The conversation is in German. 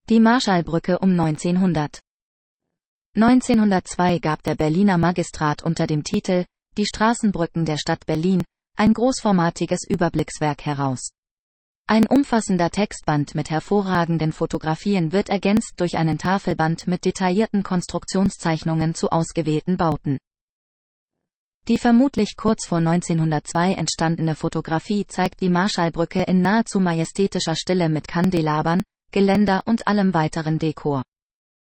Die Marschallbrücke um 1900. 1902 gab der Berliner Magistrat unter dem Titel »Die Straßenbrücken der Stadt Berlin« ein großformatiges Überblickswerk heraus. Ein umfassender Textband mit hervorragenden Fotografien wird ergänzt durch einen Tafelband mit detaillierten Konstruktionszeichnungen zu ausgewählten Bauten. Die vermutlich kurz vor 1902 entstandene Fotografie zeigt die Marschallbrücke in nahezu majestätischer Stille mit Kandelabern, Geländer und allem weiteren Dekor.